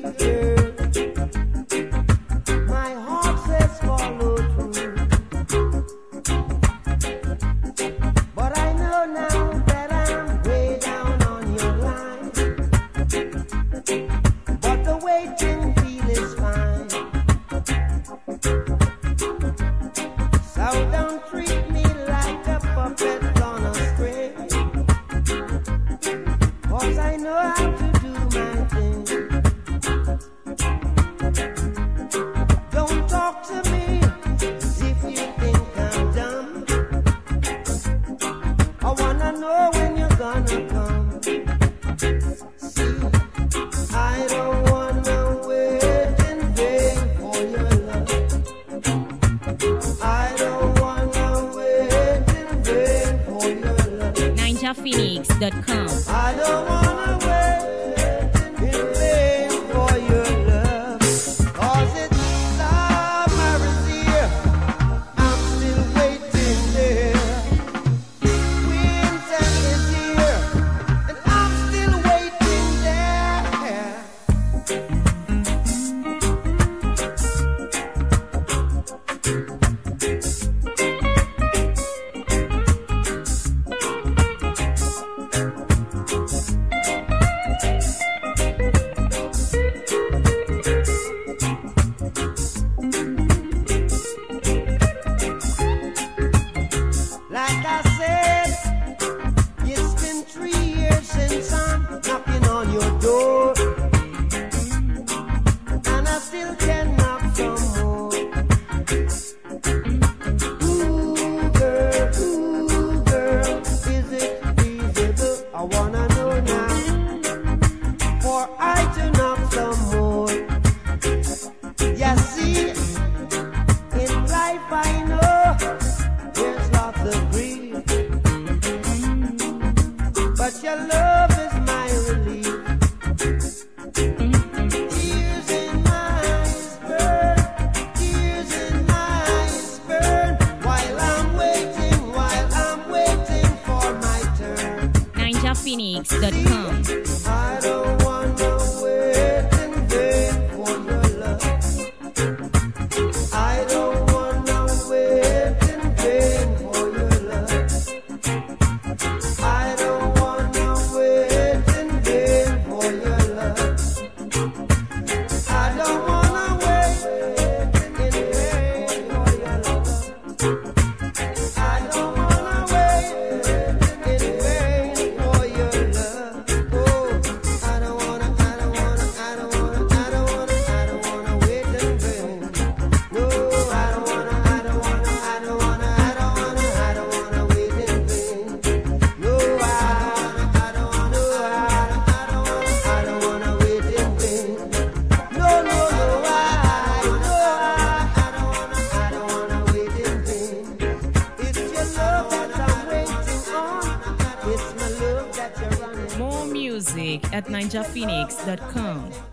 NinjaPhoenix.com. I don't wanna wait in vain for your love, 'cause it's summer is here. I'm still waiting there. Winter is here, and I'm still waiting there. Like I said, it's been 3 years since I'm knocking on your door, and I still can knock some more. Ooh, girl, is it feasible? I wanna know now, for I to knock some more. You see, in life I know there's lots of grief, but your love is my relief. Tears in my eyes burn, tears in my eyes burn, while I'm waiting for my turn. NinjaPhoenix.com. I don't wanna wait in vain for your love. I don't wanna wait in vain for your love. I don't wanna wait in vain for your love. I don't wanna wait in vain for your love. I don't wanna wait in vain for your love. Oh, I don't wanna wait in vain. No, I don't wanna wait in vain. No, I don't wanna wait in vain. No, I don't wanna wait in vain. It's your love that I'm waiting on. It's my love that you're running. More music at NinjaPhoenix.com.